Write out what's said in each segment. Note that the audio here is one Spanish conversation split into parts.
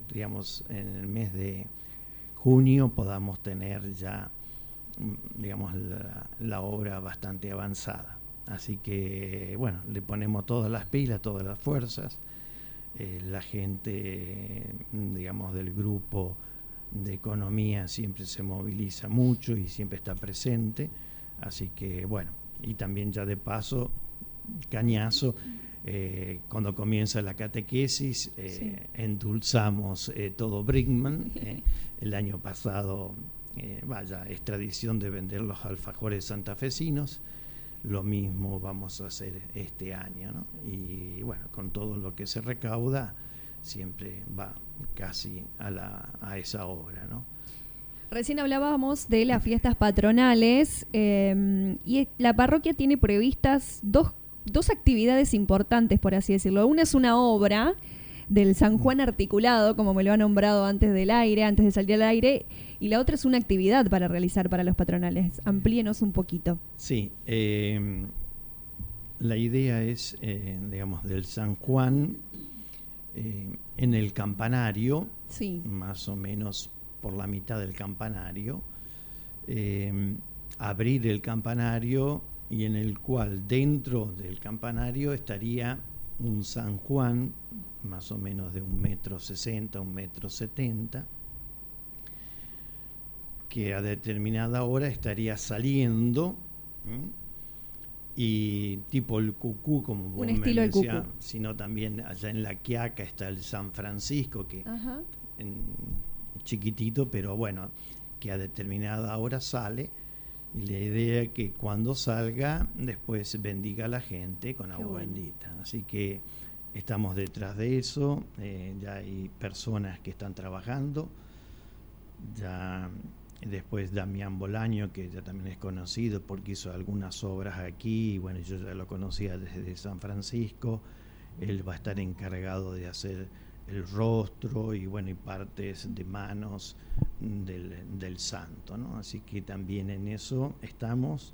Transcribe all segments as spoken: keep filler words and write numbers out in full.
digamos, en el mes de junio podamos tener ya, digamos, la, la obra bastante avanzada. Así que, bueno, le ponemos todas las pilas, todas las fuerzas. Eh, la gente, digamos, del grupo de economía siempre se moviliza mucho y siempre está presente. Así que, bueno, y también ya de paso, cañazo, eh, cuando comienza la catequesis, eh, sí. endulzamos eh, todo Brinkmann. Eh, el año pasado, eh, vaya, es tradición de vender los alfajores santafesinos. Lo mismo vamos a hacer este año, ¿no? Y bueno, con todo lo que se recauda, siempre va casi a, la, a esa obra, ¿no? Recién hablábamos de las fiestas patronales eh, y la parroquia tiene previstas dos, dos actividades importantes, por así decirlo. Una es una obra del San Juan articulado, como me lo ha nombrado antes del aire, antes de salir al aire, y la otra es una actividad para realizar para los patronales. Amplíenos un poquito. Sí, eh, la idea es, eh, digamos, del San Juan eh, en el campanario, sí. más o menos por la mitad del campanario, eh, abrir el campanario y en el cual dentro del campanario estaría un San Juan más o menos de un metro sesenta, un metro setenta, que a determinada hora estaría saliendo, ¿m? Y tipo el cucú, como vos un me estilo del cucú, sino también allá en La Quiaca está el San Francisco, que en, chiquitito, pero bueno, que a determinada hora sale. Y la idea es que cuando salga, después bendiga a la gente con agua bueno. bendita. Así que estamos detrás de eso, eh, ya hay personas que están trabajando, ya después Damián Bolaño, que ya también es conocido porque hizo algunas obras aquí, y bueno, yo ya lo conocía desde San Francisco. Él va a estar encargado de hacer el rostro y bueno, y partes de manos del, del santo, ¿no? Así que también en eso estamos,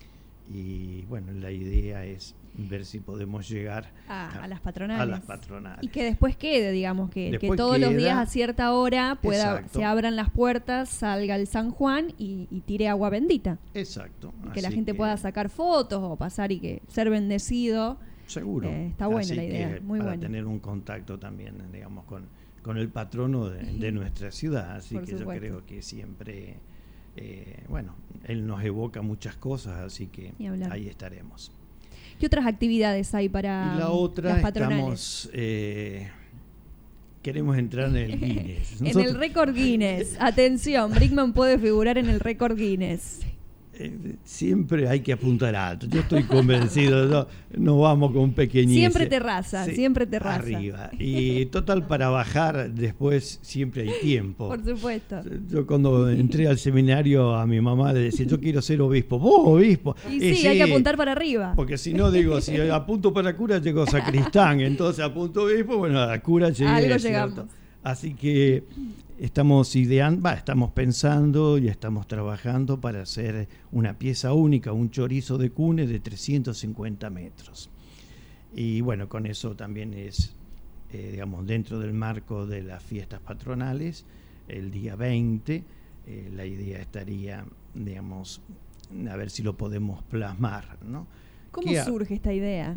y bueno, la idea es ver si podemos llegar a, a, las, patronales. a las patronales y que después quede, digamos, que, que todos queda, los días a cierta hora pueda exacto. se abran las puertas, salga el San Juan y, y tire agua bendita. Exacto. Y que la gente que, pueda sacar fotos o pasar y que ser bendecido. Seguro. Eh, está buena Así la idea, muy para buena. tener un contacto también, digamos, con, con el patrono de, de nuestra ciudad. Así Por que supuesto. yo creo que siempre, eh, bueno, él nos evoca muchas cosas, así que ahí estaremos. ¿Qué otras actividades hay para y la otra, las patronales? Estamos, eh, queremos entrar en el Guinness. En el récord Guinness. Atención, Brinkmann puede figurar en el récord Guinness. Eh, siempre hay que apuntar alto. Yo estoy convencido, no, no vamos con pequeñeces. Siempre terraza, sí, siempre terraza. Arriba. Y total, para bajar después siempre hay tiempo. Por supuesto. Yo cuando entré al seminario a mi mamá le decía, yo quiero ser obispo. ¿Vos obispo? Y, y sí, sí, hay que apuntar para arriba. Porque si no, digo, si apunto para cura, llego a sacristán. Entonces apunto obispo, bueno, a la cura llegué. Algo llegamos. Así que estamos ideando, bah, estamos pensando y estamos trabajando para hacer una pieza única, un chorizo de cune de trescientos cincuenta metros. Y bueno, con eso también es, eh, digamos, dentro del marco de las fiestas patronales, el día veinte, eh, la idea estaría, digamos, a ver si lo podemos plasmar, ¿no? ¿Cómo surge esta idea?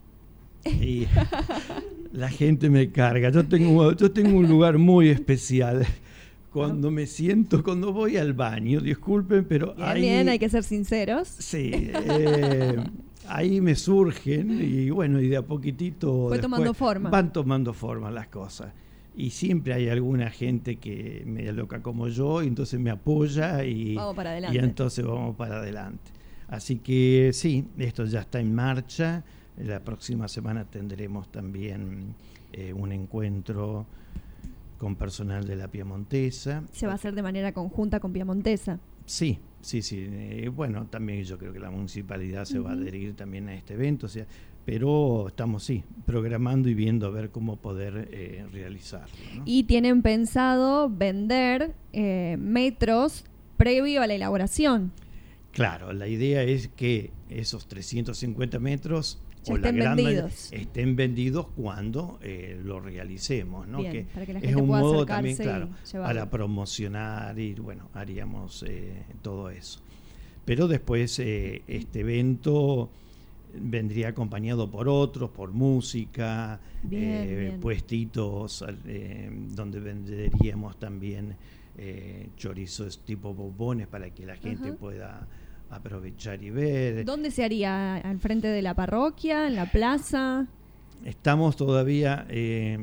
Y la gente me carga. Yo tengo, yo tengo un lugar muy especial. Cuando me siento, cuando voy al baño, disculpen, pero bien, ahí... Bien, hay que ser sinceros. Sí, eh, ahí me surgen y bueno, y de a poquitito... Fue tomando forma. Van tomando forma las cosas. Y siempre hay alguna gente que me loca como yo, y entonces me apoya y... Vamos para adelante. Y entonces vamos para adelante. Así que sí, esto ya está en marcha. La próxima semana tendremos también eh, un encuentro con personal de la Piamontesa. ¿Se va a hacer de manera conjunta con Piamontesa? Sí, sí, sí. Eh, bueno, también yo creo que la municipalidad se uh-huh. va a adherir también a este evento, o sea, pero estamos, sí, programando y viendo a ver cómo poder eh, realizarlo, ¿no? Y tienen pensado vender eh, metros previo a la elaboración. Claro, la idea es que esos trescientos cincuenta metros Ya o la estén gran vendidos. mayoría, estén vendidos cuando eh, lo realicemos, ¿no? Bien, que para que la es gente un pueda modo acercarse también, claro, y llevarlo. para promocionar y bueno, haríamos eh, todo eso. Pero después eh, este evento vendría acompañado por otros, por música, bien, eh, bien. puestitos eh, donde venderíamos también eh, chorizos tipo bombones para que la gente Ajá. pueda aprovechar y ver. ¿Dónde se haría? ¿Al frente de la parroquia? ¿En la plaza? Estamos todavía eh,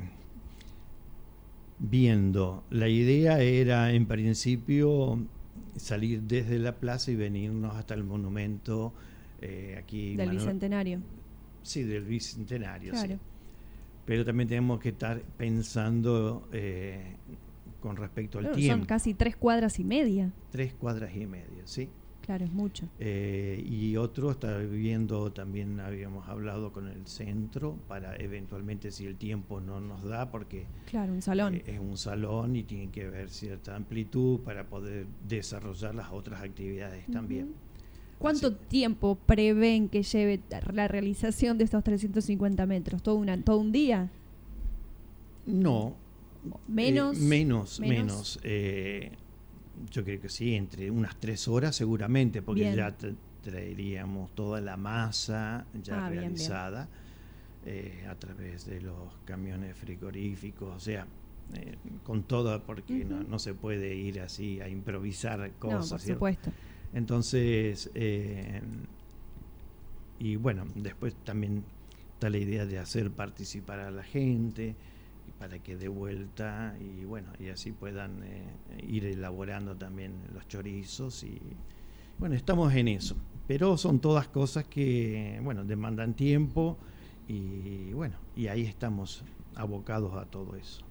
viendo. La idea era en principio salir desde la plaza y venirnos hasta el monumento eh, aquí. Del Manuel, Bicentenario. Sí, del Bicentenario, Claro. sí. Pero también tenemos que estar pensando eh, con respecto al Claro, tiempo. son casi tres cuadras y media. Tres cuadras y media, ¿sí? Claro, es mucho. Eh, y otro está viendo, también habíamos hablado con el centro para eventualmente si el tiempo no nos da, porque Claro, un salón. eh, es un salón y tiene que haber cierta amplitud para poder desarrollar las otras actividades Ujú. también. ¿Cuánto Así- tiempo prevén que lleve la realización de estos trescientos cincuenta metros? ¿Todo, una, todo un día? No. ¿Menos? Eh, menos, menos. menos. Eh, yo creo que sí, entre unas tres horas seguramente, porque Bien. ya tra- traeríamos toda la masa ya Ah, bien, bien. realizada eh, a través de los camiones frigoríficos, o sea, eh, con todo, porque no, Ujú. no se puede ir así a improvisar No, cosas. por ¿cierto? supuesto. Entonces, eh, y bueno, después también está la idea de hacer participar a la gente para que de vuelta y bueno, y así puedan eh, ir elaborando también los chorizos y bueno, estamos en eso, pero son todas cosas que bueno, demandan tiempo y bueno, y ahí estamos abocados a todo eso.